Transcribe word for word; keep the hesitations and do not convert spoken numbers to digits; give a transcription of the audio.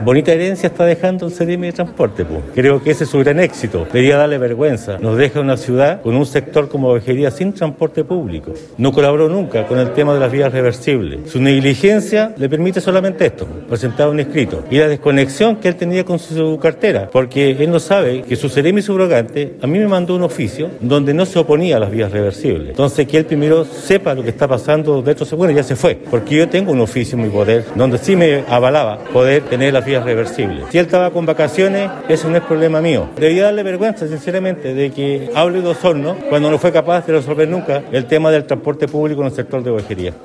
Bonita herencia está dejando el Ceremi de Transporte, pues. Creo que ese es su gran éxito. Debería darle vergüenza. Nos deja una ciudad con un sector como Ovejería sin transporte público. No colaboró nunca con el tema de las vías reversibles. Su negligencia le permite solamente esto, presentar un escrito. Y la desconexión que él tenía con su cartera, porque él no sabe que su Ceremi subrogante a mí me mandó un oficio donde no se oponía a las vías reversibles. Entonces que él primero sepa lo que está pasando dentro, bueno, ya se fue, porque yo tengo un oficio en mi poder donde sí me avalaba poder tener las vías reversibles. Si él estaba con vacaciones, eso no es problema mío. Debía darle vergüenza, sinceramente, de que hable de Osorno cuando no fue capaz de resolver nunca el tema del transporte público en el sector de Ovejería.